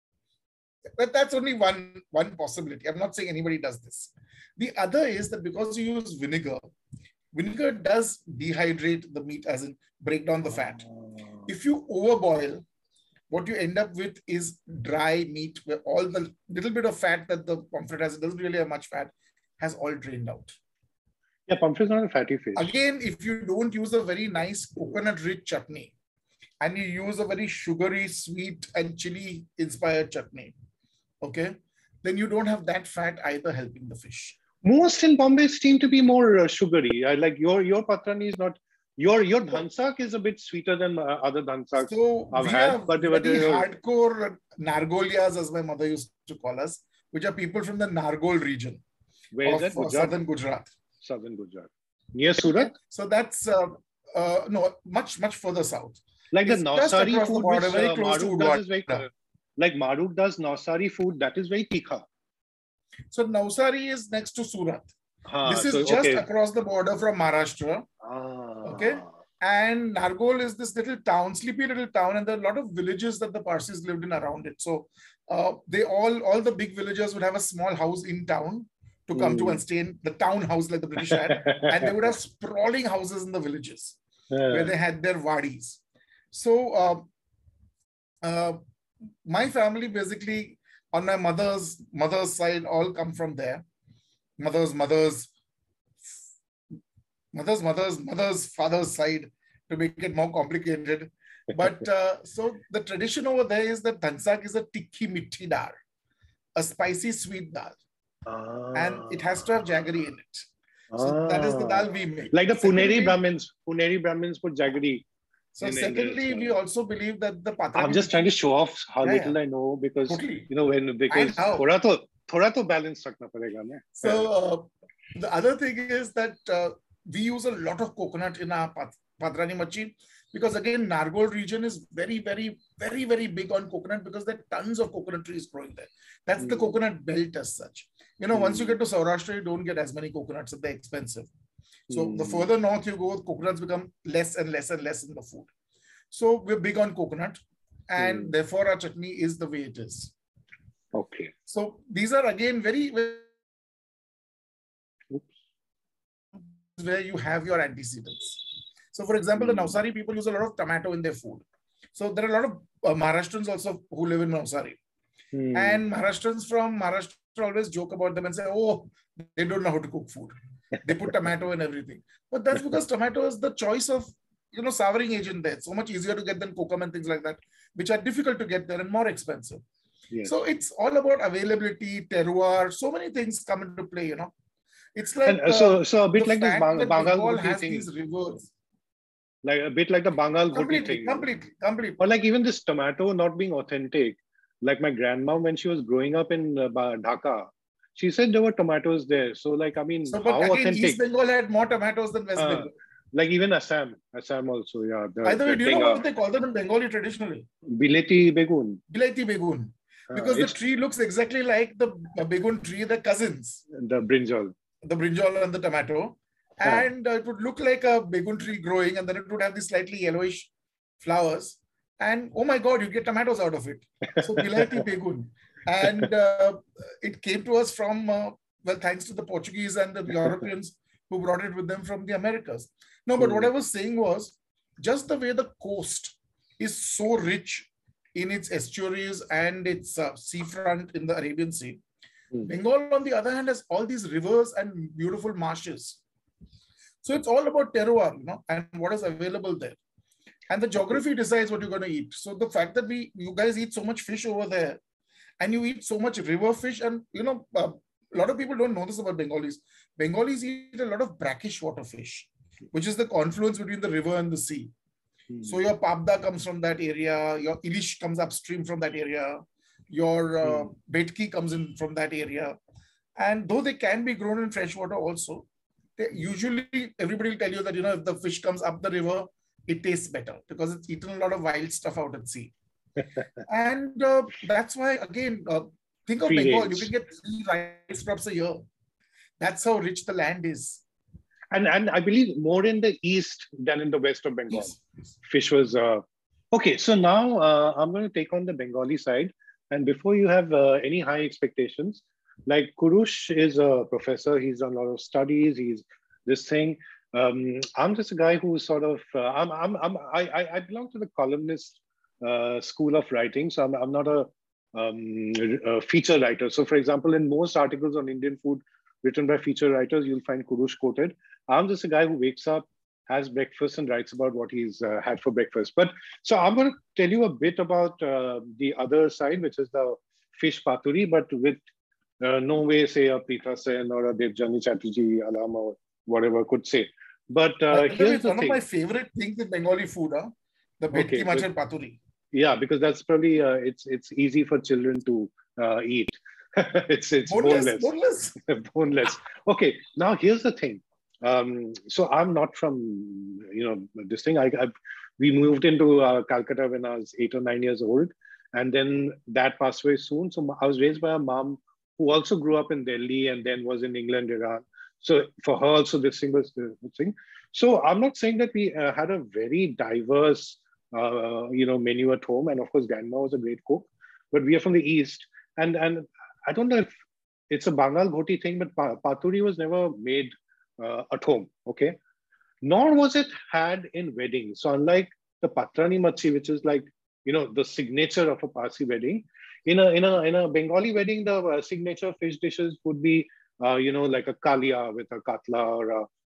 But that's only one possibility. I'm not saying anybody does this. The other is that because you use vinegar does dehydrate the meat, as in break down the fat. If you overboil, what you end up with is dry meat where all the little bit of fat that the pomfret has, it doesn't really have much fat, has all drained out. Yeah, pomfret is not a fatty fish. Again, if you don't use a very nice coconut-rich chutney and you use a very sugary, sweet and chili-inspired chutney, okay, then you don't have that fat either helping the fish. Most in Bombay seem to be more sugary. Like your patrani is not. Your dhansak is a bit sweeter than other dhansaks. So we have very hardcore Nargolias, as my mother used to call us, which are people from the Nargol region. Where is that? Southern Gujarat. Southern Gujarat. Near Surat? So that's no, much further south. Like it's the Navsari food, which very close to does is very like Maruk does Navsari food, that is very tikha. So Navsari is next to Surat. This is just across the border from Maharashtra. Okay. And Nargol is this little town, sleepy little town, and there are a lot of villages that the Parsis lived in around it. So they all the big villagers would have a small house in town to come to and stay in, the town house like the British had. And they would have sprawling houses in the villages where they had their wadis. So my family basically on my mother's side all come from there. Mother's father's side, to make it more complicated. But so the tradition over there is that dhansak is a tikhi mithi dal, a spicy sweet dal, and it has to have jaggery in it. So that is the dal we make. Like the Puneri Brahmins put jaggery. So secondly, we also believe that the Patrani. I'm just trying to show off how little I know, because totally. you know, because thoda to balance rakna padega na. So the other thing is that we use a lot of coconut in our Patrani Machi, because again, Nargol region is very, very, very, very big on coconut, because there are tons of coconut trees growing there. That's the coconut belt as such. You know, once you get to Saurashtra, you don't get as many coconuts, and they're expensive. So the further north you go, coconuts become less and less and less in the food. So we're big on coconut, and therefore our chutney is the way it is. Okay. So these are again very, very where you have your antecedents. So for example, the Navsari people use a lot of tomato in their food. So there are a lot of Maharashtrians also who live in Navsari. And Maharashtrians from Maharashtra always joke about them and say, oh, they don't know how to cook food. They put tomato in everything. But that's because tomato is the choice of, you know, souring agent there. It's so much easier to get than kokum and things like that, which are difficult to get there and more expensive. Yes. So it's all about availability, terroir, so many things come into play, you know. It's like so a bit like this Bengal Ghoti thing. These rivers. Like a bit like the Bengal Ghoti thing. Completely. Or like even this tomato not being authentic. Like my grandma, when she was growing up in Dhaka, she said there were tomatoes there. So like, I mean, so, how again, authentic? East Bengal had more tomatoes than West Bengal. Like even Assam also, yeah. By the way, do you know what they call them in Bengali traditionally? Bileti Begun. Bileti Begun. Because the tree looks exactly like the Begun tree, the cousins. The brinjal. The brinjal and the tomato. And it would look like a Begun tree growing, and then it would have these slightly yellowish flowers. And oh my God, you get tomatoes out of it. So Bileti Begun. And it came to us from, well, thanks to the Portuguese and the Europeans who brought it with them from the Americas. No, but what I was saying was, just the way the coast is so rich in its estuaries and its seafront in the Arabian Sea, Bengal, on the other hand, has all these rivers and beautiful marshes. So it's all about terroir, you know, and what is available there. And the geography decides what you're going to eat. So the fact that you guys eat so much fish over there, and you eat so much river fish, and you know, a lot of people don't know this about Bengalis. Bengalis eat a lot of brackish water fish, which is the confluence between the river and the sea. So your Pabda comes from that area, your Ilish comes upstream from that area, your Betki comes in from that area. And though they can be grown in freshwater also, usually everybody will tell you that, you know, if the fish comes up the river, it tastes better because it's eaten a lot of wild stuff out at sea. And that's why, again, think of Bengal, you can get 3 rice crops a year. That's how rich the land is. And I believe more in the east than in the west of Bengal. Yes. Fish was... Okay, so now I'm going to take on the Bengali side. And before you have any high expectations, like Kurush is a professor, he's done a lot of studies, he's this thing. I'm just a guy who sort of... I belong to the columnist school of writing, so I'm not a feature writer. So for example, in most articles on Indian food written by feature writers, you'll find Kurush quoted. I'm just a guy who wakes up, has breakfast and writes about what he's had for breakfast. But so I'm going to tell you a bit about the other side, which is the fish paturi, but with no way say a Preetha Sen or a Devjani Chatterjee Alam or whatever could say. But here's the one of my favorite things in Bengali food, the Bhetki Machar Paturi. Yeah, because that's probably it's easy for children to eat. it's boneless. Boneless. Okay, now here's the thing. So I'm not from this thing. We moved into Calcutta when I was 8 or 9 years old, and then that passed away soon. So I was raised by a mom who also grew up in Delhi and then was in England, Iran. So for her also this thing was the thing. So I'm not saying that we had a very diverse menu at home, and of course grandma was a great cook, but we are from the east, and I don't know if it's a Bengal Ghoti thing, but paturi was never made at home, okay? Nor was it had in weddings. So unlike the patrani machi, which is like, the signature of a Parsi wedding. In a Bengali wedding, the signature fish dishes would be, like a kalia with a katla or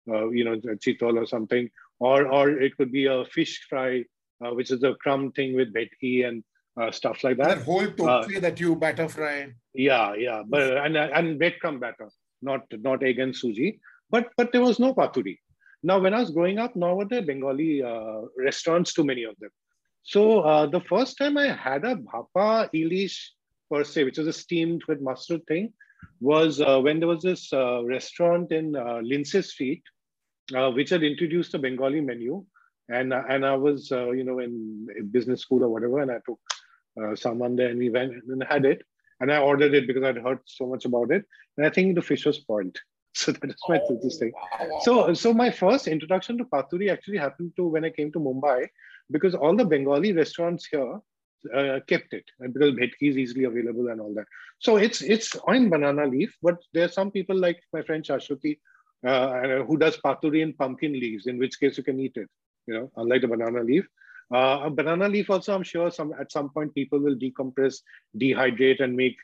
a chitol or something, or it could be a fish fry, which is a crumb thing with bhetki and stuff like that. That whole tokfe that you batter fry. Yeah, but and breadcrumb batter, not egg and suji. But there was no paturi. Now, when I was growing up, now were there Bengali restaurants, too many of them. So the first time I had a bhapa ilish per se, which was a steamed with mustard thing, was when there was this restaurant in Lindsay Street, which had introduced a Bengali menu. And I was, in business school or whatever, and I took someone there and we went and had it. And I ordered it because I'd heard so much about it. And I think the fish was spoiled. So that is my thing. Wow. So my first introduction to paturi actually happened to when I came to Mumbai, because all the Bengali restaurants here kept it, and because bhetki is easily available and all that. So it's on banana leaf, but there are some people like my friend Shashwati who does paturi in pumpkin leaves, in which case you can eat it, unlike the banana leaf. A banana leaf also, I'm sure at some point people will decompress, dehydrate, and make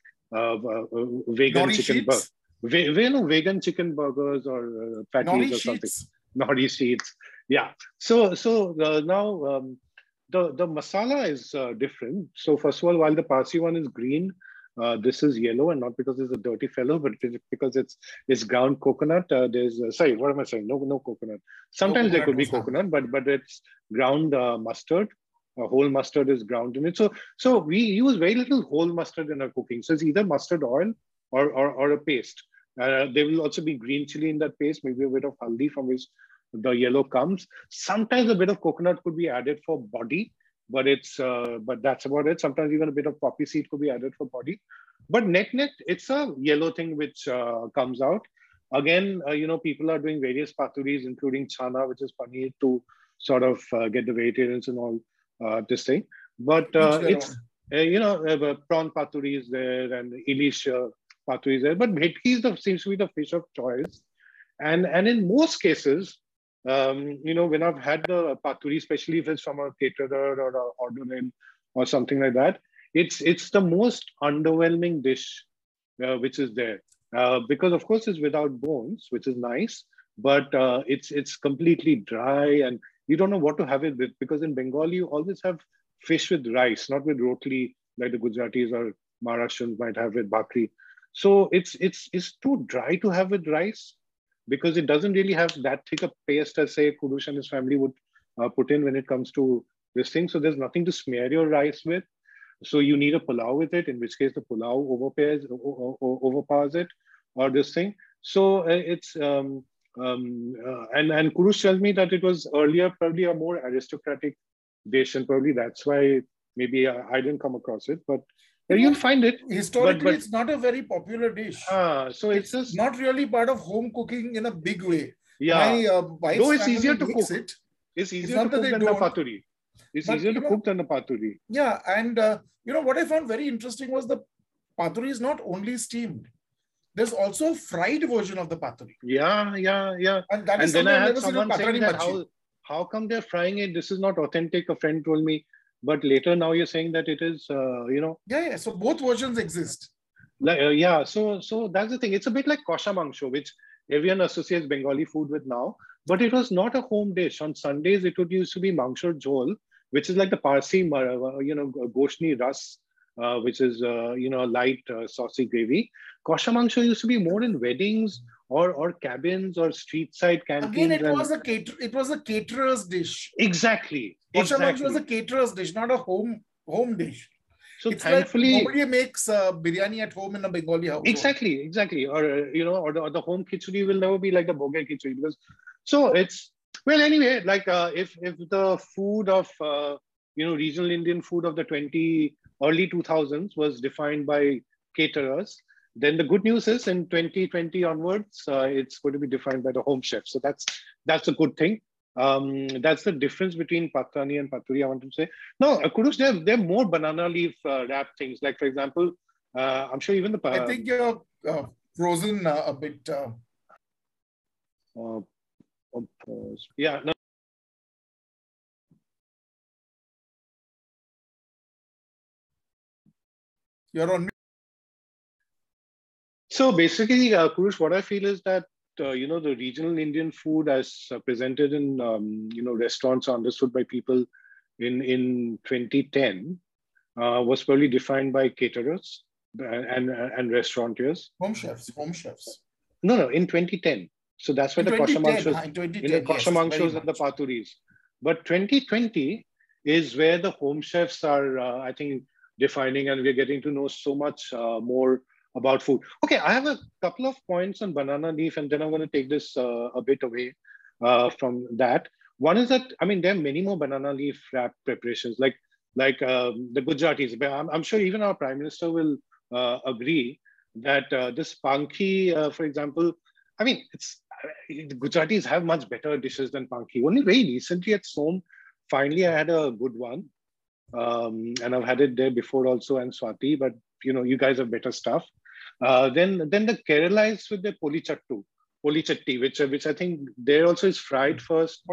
vegan Nori chicken sheets. vegan chicken burgers or patties Nori or sheets. something. Nori sheets. Yeah. So now the masala is different. So first of all, while the Parsi one is green, this is yellow, and not because it's a dirty fellow, but because it's ground coconut. There's sorry, what am I saying? No coconut. Sometimes there could be coconut, but it's ground mustard. Whole mustard is ground in it. So we use very little whole mustard in our cooking. So it's either mustard oil or a paste. There will also be green chili in that paste, maybe a bit of haldi from which the yellow comes. Sometimes a bit of coconut could be added for body, but that's about it. Sometimes even a bit of poppy seed could be added for body. But net, it's a yellow thing which comes out. Again, people are doing various paturis, including chana, which is paneer, to sort of get the vegetarians and all this thing. But it's, prawn paturi is there and ilish paturi is there. But bhetki seems to be the fish of choice. And in most cases, when I've had the paturi, especially if it's from a caterer or a order in or something like that, it's the most underwhelming dish which is there. Because of course it's without bones, which is nice, but it's completely dry and you don't know what to have it with, because in Bengal you always have fish with rice, not with rotli like the Gujaratis or Maharashtrians might have with bhakri. So it's too dry to have with rice, because it doesn't really have that thick a paste as say Kurush and his family would put in when it comes to this thing. So there's nothing to smear your rice with. So you need a pulao with it, in which case the pulao overpowers it, or this thing. So it's and Kurush tells me that it was earlier probably a more aristocratic dish, and probably that's why maybe I didn't come across it, but you'll find it. Historically, it's not a very popular dish. So it's just not really part of home cooking in a big way. Yeah, my though it's easier to cook. It's easier to cook than the paturi. It's easier to cook than the paturi. Yeah, and what I found very interesting was the paturi is not only steamed. There's also a fried version of the paturi. Yeah. And that is then I had someone saying that how come they're frying it? This is not authentic. A friend told me, but later now you're saying that it is. Yeah. So both versions exist. So that's the thing. It's a bit like kosha mangsho, which everyone associates Bengali food with now, but it was not a home dish. On Sundays, it used to be mangsho jhol, which is like the Parsi, goshni ras, which is light saucy gravy. Kosha mangsho used to be more in weddings or cabins or street side canteens. Again, it was a caterer's dish. Exactly. Kosha mangsho was a caterer's dish, not a home dish. So it's thankfully, like nobody makes biryani at home in a Bengali house. Exactly. Or the home khichdi will never be like the boge khichdi, because so it's anyway. Like if the food of regional Indian food of the early 2000s was defined by caterers, then the good news is in 2020 onwards, it's going to be defined by the home chef. So that's a good thing. That's the difference between patrani and paturi, I want to say. No, Kurush, there are more banana leaf wrap things. Like, for example, I'm sure even the... I think you're frozen a bit. Yeah, no, You're on. So basically, Kurush, what I feel is that the regional Indian food as presented in restaurants are understood by people in 2010 was probably defined by caterers and restaurateurs. Home chefs, home chefs. No, in 2010. So that's where In the 2010, Koshamangshos, in in the 2010, yes, very Koshamangshos and the much. Paturis. But 2020 is where the home chefs are, I think, defining, and we're getting to know so much more about food. Okay, I have a couple of points on banana leaf, and then I'm going to take this a bit away from that. One is that, I mean, there are many more banana leaf wrap preparations, like the Gujaratis. But I'm sure even our Prime Minister will agree that this panki, for example, I mean, the Gujaratis have much better dishes than panki. Only very recently at Som, finally I had a good one. And I've had it there before also and Swati, but you guys have better stuff. Then the Kerala with the poli chatti, which I think there also is fried first,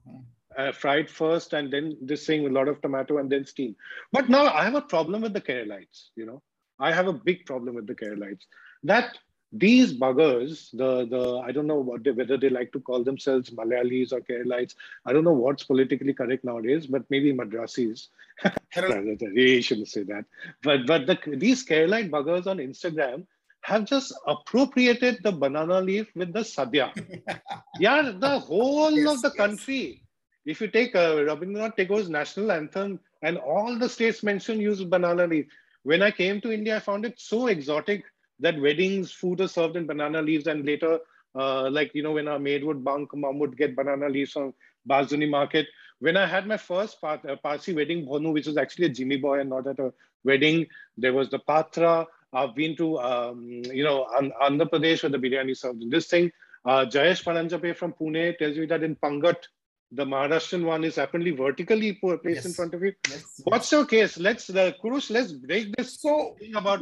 and then this thing with a lot of tomato and then steam. But now I have a problem with the Keralites. I have a big problem with the Keralites. That these buggers, the I don't know whether they like to call themselves Malayalis or Keralites. I don't know what's politically correct nowadays, but maybe Madrasis. You shouldn't say that. But these Keralite buggers on Instagram have just appropriated the banana leaf with the sadhya. Yeah, the whole of the country. If you take Rabindranath Tagore's national anthem and all the states mentioned use banana leaf. When I came to India, I found it so exotic that weddings, food is served in banana leaves, and later, when our maid would bunk, mom would get banana leaves from Bazuni market. When I had my first Parsi wedding, Bhonu, which was actually a Jimmy boy and not at a wedding, there was the patra. I've been to, Andhra Pradesh where the biryani served in this thing. Jayesh Paranjape from Pune tells me that in Pangat, the Maharashtrian one is apparently vertically placed in front of you. Yes, What's your case? Kurush, let's break this thing about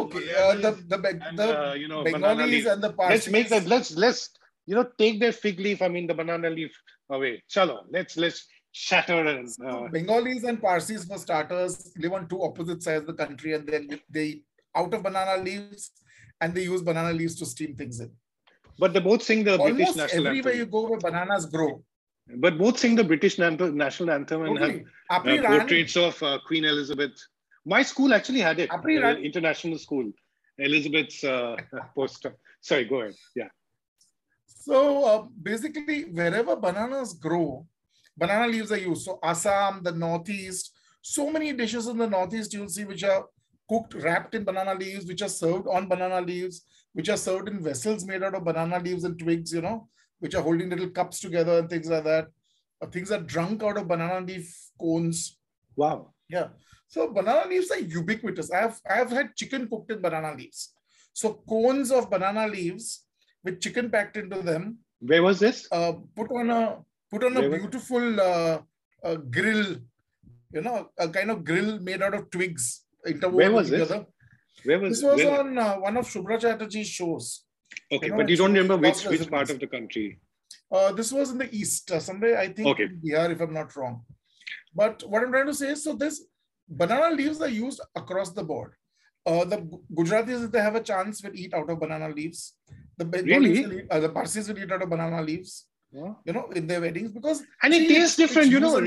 the Bengalis and the Parsis. Let's make that. Let's take their fig leaf. I mean the banana leaf away. Chalo, let's shatter and. Bengalis and Parsis, for starters, live on two opposite sides of the country, and then they out of banana leaves, and they use banana leaves to steam things in. But they both sing the Almost British national everywhere anthem. you go where bananas grow. But both sing the British national anthem and have portraits of Queen Elizabeth. My school actually had it. International school. Elizabeth's poster. Sorry, go ahead. Yeah. So basically, wherever bananas grow, banana leaves are used. So Assam, the Northeast, so many dishes in the Northeast you'll see which are cooked, wrapped in banana leaves, which are served on banana leaves, which are served in vessels made out of banana leaves and twigs, which are holding little cups together and things like that. Things are drunk out of banana leaf cones. Wow. Yeah. So banana leaves are ubiquitous. I have had chicken cooked in banana leaves. So cones of banana leaves with chicken packed into them. Where was this? Put on a beautiful grill, a kind of grill made out of twigs interwoven together. This was on one of Shubhra Chatterjee's shows. Okay, but you don't remember which part of the country? This was in the east, somewhere, I think, here, if I'm not wrong. But what I'm trying to say is, so this banana leaves are used across the board. The Gujaratis, if they have a chance, will eat out of banana leaves. The Bengalis the Parsis will eat out of banana leaves. Yeah. In their weddings, because it tastes different.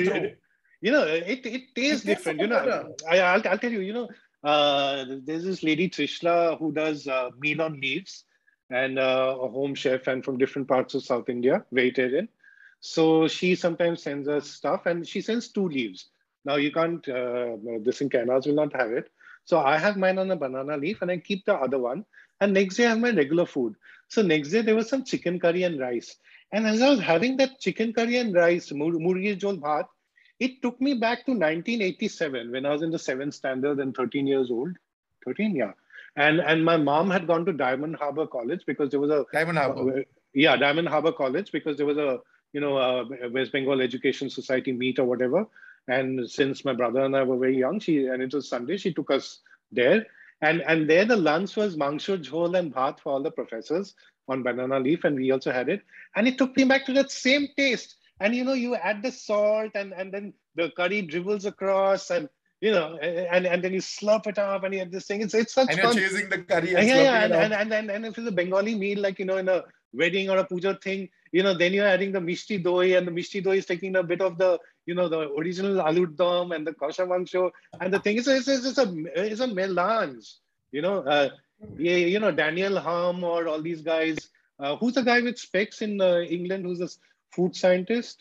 It tastes different. I'll tell you. There's this lady Trishla who does meal on leaves, and a home chef, and from different parts of South India, vegetarian. So she sometimes sends us stuff, and she sends 2 leaves. Now you can't. This in Kerala will not have it. So I have mine on a banana leaf, and I keep the other one. And next day I have my regular food. So next day there was some chicken curry and rice. And as I was having that chicken curry and rice, murgi jol bhat, it took me back to 1987 when I was in the 7th standard and 13 years old. 13, yeah. And my mom had gone to Diamond Harbour College because there was a Diamond Harbour. Diamond Harbour College, because there was a West Bengal Education Society meet or whatever. And since my brother and I were very young, and it was Sunday, she took us there. And there the lunch was mangsho jhol and bhat for all the professors on banana leaf, and we also had it. And it took me back to that same taste. And you add the salt, and then the curry dribbles across, and and then you slurp it up and you have this thing. It's such And you're fun. chasing the curry Yeah, and yeah, slurping it up. and if it's a Bengali meal, like in a wedding or a puja thing, then you're adding the mishti doi, and the mishti doi is taking a bit of the original aloo dum and the kosha mangsho, and the thing is, it's a melange, you know. Yeah, Daniel Hum or all these guys. Who's the guy with specs in England? Who's a food scientist?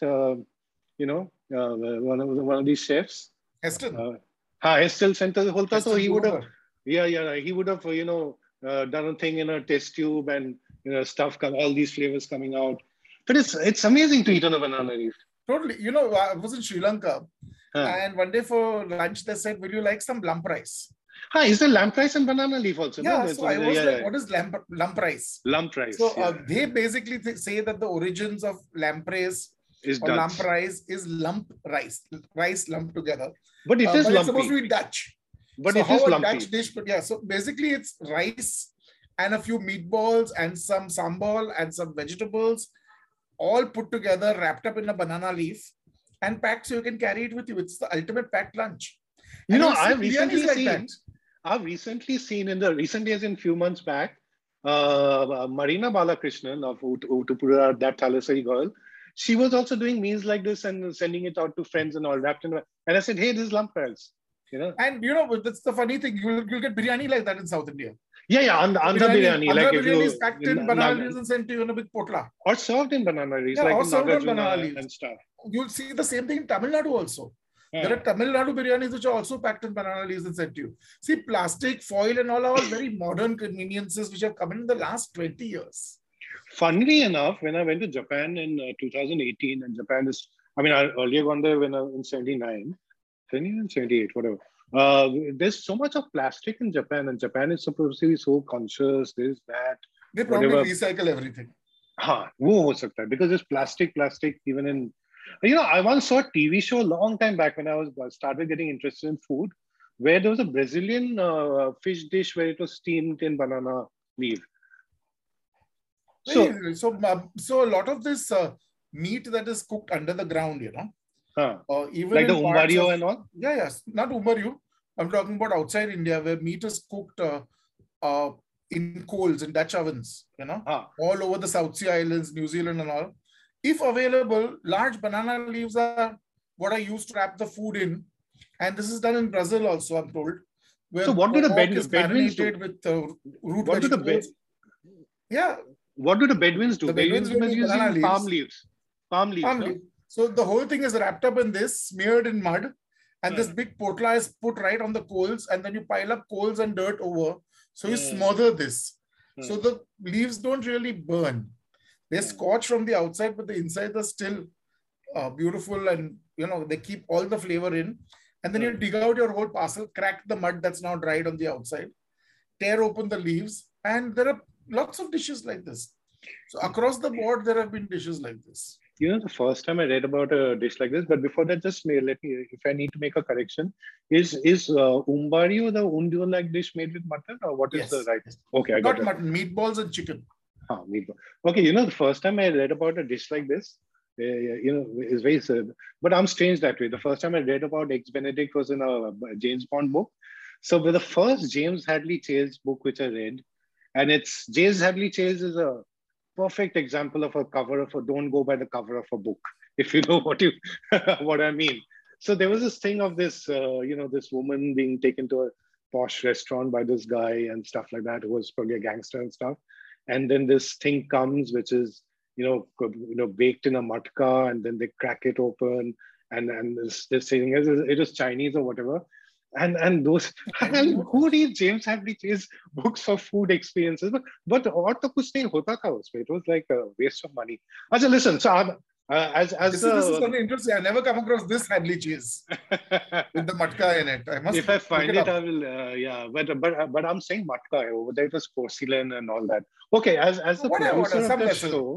One of these chefs. Heston. Hestel Center Holta, so Heston he would have, Gruber. yeah, he would have, done a thing in a test tube and stuff, all these flavors coming out. But it's amazing to eat on a banana leaf. Totally. I was in Sri Lanka, and one day for lunch they said, "Will you like some lump rice?" Is there lamp rice and banana leaf also? No? Yeah. So I was like, "What is lump rice?" Lump rice. So they basically say that the origins of lampreys is or Dutch. lump rice is lump rice lumped together. But it is but lumpy. It's supposed to be Dutch. But so it how is a lumpy. Dutch dish, but yeah. So basically, it's rice and a few meatballs and some sambal and some vegetables, all put together, wrapped up in a banana leaf, and packed so you can carry it with you. It's the ultimate packed lunch. I've recently seen in the recent days, in few months back, Marina Balakrishnan of Utupura, that Thalasari girl, she was also doing meals like this and sending it out to friends and all wrapped in. And I said, hey, this is lump rice. And that's the funny thing. You'll get biryani like that in South India. Yeah, Andhra biryani. Andhra biryani is packed in banana leaves and sent to you in a big potla. Or served in banana leaves, like in served on banana leaves and stuff. You'll see the same thing in Tamil Nadu also. There are Tamil Nadu biryanis which are also packed in banana leaves and sent to you. See, plastic, foil and all are very modern conveniences which have come in the last 20 years. Funnily enough, when I went to Japan in 2018, and Japan is, I earlier gone there in 79, 78, whatever. There's so much of plastic in Japan, and Japan is supposed to be so conscious, this, that. They probably recycle everything. Because there's plastic even in, I once saw a TV show a long time back when I started getting interested in food, where there was a Brazilian fish dish where it was steamed in banana leaf. So a lot of this meat that is cooked under the ground, even like the umbario and all? Yeah, not umbario. I'm talking about outside India where meat is cooked in coals, in Dutch ovens, all over the South Sea Islands, New Zealand and all. If available, large banana leaves are what I used to wrap the food in. And this is done in Brazil also, I'm told. So what do the Bedouins do? With root vegetables. What do the Bedouins do? The Bedouins use palm leaves. Palm leaves. So the whole thing is wrapped up in this, smeared in mud. And this big potla is put right on the coals. And then you pile up coals and dirt over. So you smother this. So the leaves don't really burn. They're scorched from the outside, but the inside are still beautiful. And, they keep all the flavor in. And then you dig out your whole parcel, crack the mud that's now dried on the outside, tear open the leaves. And there are lots of dishes like this. So across the board, there have been dishes like this. The first time I read about a dish like this, but before that, just let me, if I need to make a correction, is umbario the undio-like dish made with mutton, or what is the right? Okay, I got it. Mutton, meatballs and chicken. Meatball. Okay, the first time I read about a dish like this, is very sad. But I'm strange that way. The first time I read about Eggs Benedict was in a James Bond book. So with the first James Hadley Chase book which I read, and it's James Hadley Chase is a perfect example of a cover of a, don't go by the cover of a book, if you know what I mean. So there was this thing of this, this woman being taken to a posh restaurant by this guy and stuff like that, who was probably a gangster and stuff. And then this thing comes, which is, baked in a matka, and then they crack it open, and this thing it is Chinese or whatever. And those, and who reads James Hadley Chase books of food experiences? But और तो कुछ नहीं होता था उसमें. It was like a waste of money. अच्छा, listen. So this is something interesting. I never come across this Hadley Chase with the matka in it. If I find it, I will. But I'm saying matka over there. It was porcelain and all that. Okay, as the producer of the show,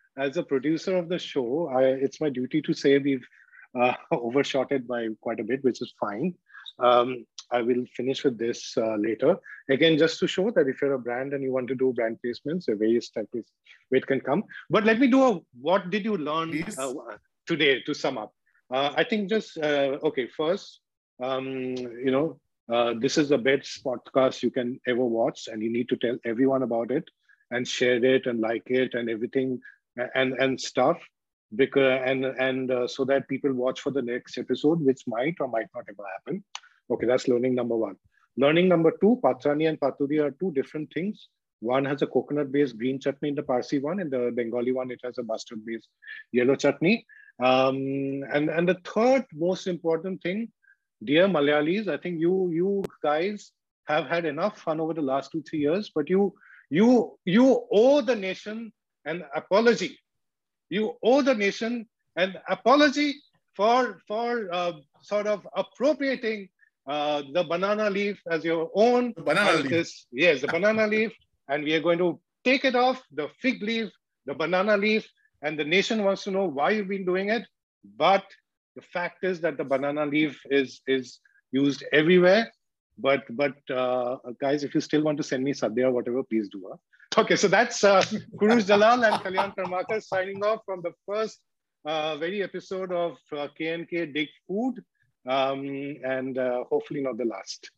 it's my duty to say we've overshot it by quite a bit, which is fine. I will finish with this later. Again, just to show that if you're a brand and you want to do brand placements, there are various types of way it can come. But let me do what did you learn today to sum up? I think just, okay, first, this is the best podcast you can ever watch, and you need to tell everyone about it and share it and like it and everything and stuff, because so that people watch for the next episode, which might or might not ever happen. Okay, that's learning number one. Learning number two, patrani and paturi are two different things. One has a coconut-based green chutney in the Parsi one. In the Bengali one, it has a mustard-based yellow chutney. And the third most important thing, dear Malayalis, I think you guys have had enough fun over the last 2-3 years, but you owe the nation an apology. You owe the nation an apology for sort of appropriating the banana leaf as your own. Banana leaf. Yes, the banana leaf. And we are going to take it off, the fig leaf, the banana leaf, and the nation wants to know why you've been doing it. But the fact is that the banana leaf is used everywhere. But guys, if you still want to send me sadhya or whatever, please do. Okay, so that's Kurush Dalal and Kalyan Karmakar signing off from the first very episode of K&K Dig Food, and hopefully not the last.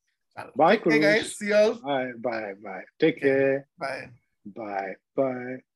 Bye, Kurush. Hey guys, see you all. Bye. Take care. Bye. Bye.